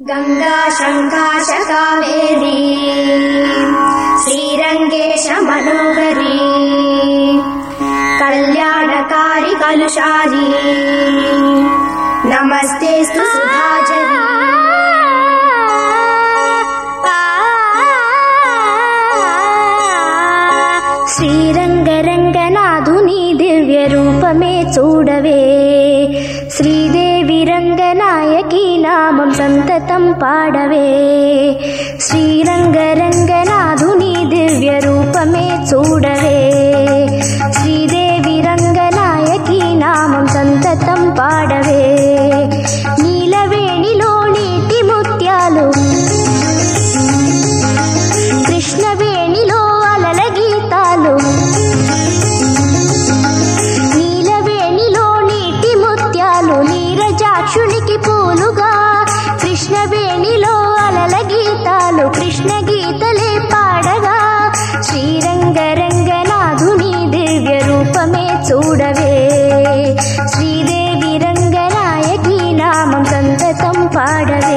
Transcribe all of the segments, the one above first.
गंगा शंकाश कावेरी श्रीरंगेश मनोहरी कल्याणकारी कलुषारी नमस्तेस्तु सुधाजरी। శ్రీరంగరంగనాథుని దివ్య రూపమే చూడవే, శ్రీదేవి రంగనాయకి నామం సంతతం పాడవే. శ్రీరంగరంగనాథుని దివ్య రూపమే చూడవే, శ్రీదేవి రంగనాయకి నామం సంతతం పాడవే. నీలవేణిలో నీటి ముత్యాలు, కృష్ణవేణిలో అలల గీతాలు, నీలవేణిలో నీటి ముత్యాలు నీరజాక్షునికి పూలుగా, కృష్ణవేణిలో అలల గీతాలు కృష్ణ గీతలే పాడగా. శ్రీరంగరంగనాథుని దివ్య రూపమే చూడవే, శ్రీదేవి రంగనాయకి నామం సంతతం పాడవే.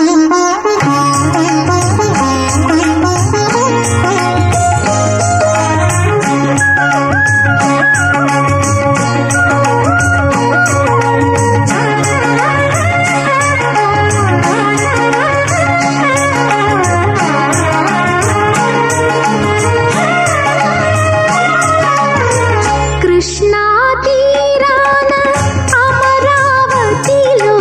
కృష్ణా తీరాన అమరావతిలో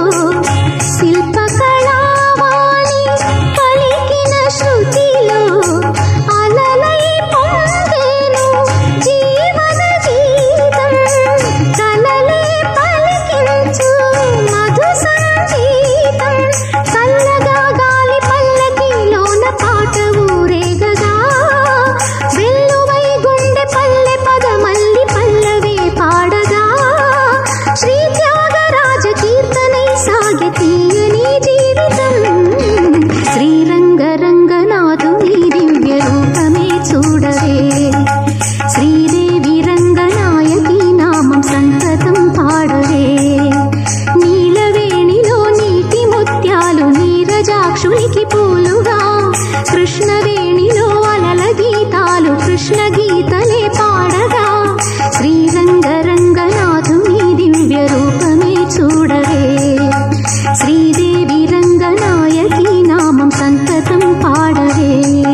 శిల్పకళావాణి పలికిన శృతిలో అలలై పొంగేను జీవన గీతం, కలలే పలికించు మధు సంగీతం. చల్లగా గాలి పల్లకిలోన పాట ఊరేగగా, వెల్లువై గుండె పల్లె పదమల్లి పల్లవి పాడగా. శ్రీ త్యాగరాజ కీర్తనై సాగే తీయని జీవితం. శ్రీరంగరంగనాథుని దివ్య రూపమే చూడవే, శ్రీదేవి రంగనాయకి నామం సంతతం పాడవే. నీలవేణిలో నీటి ముత్యాలు నీరజాక్షునికి పూలుగా, కృష్ణవేణిలో అలల గీతాలు కృష్ణ గీతలే పాడగా. శ్రీరంగరంగనాథుని దివ్య రూపమే చూడవే, శ్రీదేవి రంగనాయకి నామం సంతతం పాడవే.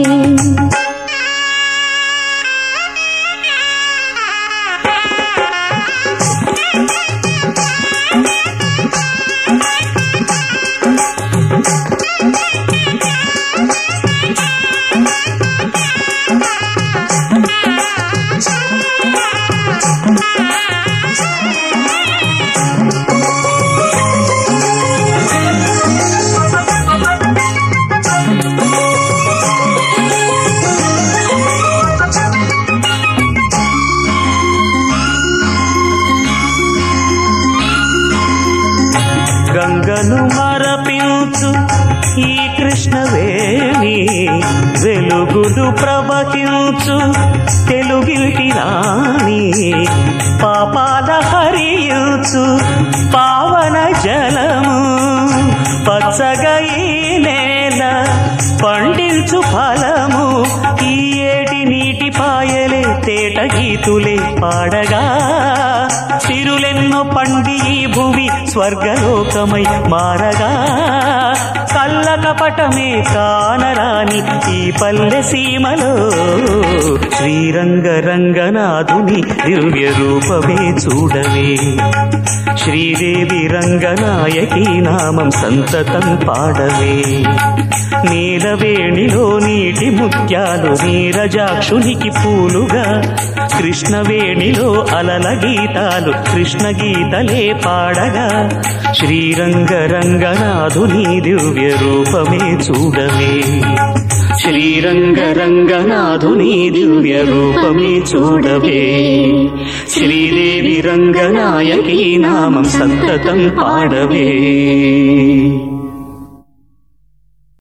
గంగను మరపించు ఈ కృష్ణవేణి, వెలుగులు ప్రవహించు తెలుగింటి రాణి, పాపాల హరించు పావన జలము, పచ్చగా ఈ నేల పండించు ఫలము. ఈ ఏటి నీటి పాయలే తేట గీతులే పాడగా, సిరులెన్నో పండి ఈ భూమి స్వర్గలోకమై మారగా. కళ్ళ కపటమే కానరాని ఈ పల్లె సీమలో, శ్రీరంగరంగనాథుని దివ్య రూపమే చూడవే, శ్రీదేవి రంగనాయకి నామం సంతతం పాడవే. నీలవేణిలో నీటి ముత్యాలు నీరజాక్షునికి పూలుగా, కృష్ణవేణిలో అలల గీతాలు కృష్ణ గీతలే పాడగా. శ్రీరంగరంగనాథుని దివ్య రూపమే చూడవే, శ్రీరంగరంగనాథుని దివ్య రూపమే చూడవే, శ్రీదేవి రంగనాయకి నామం సంతతం పాడవే.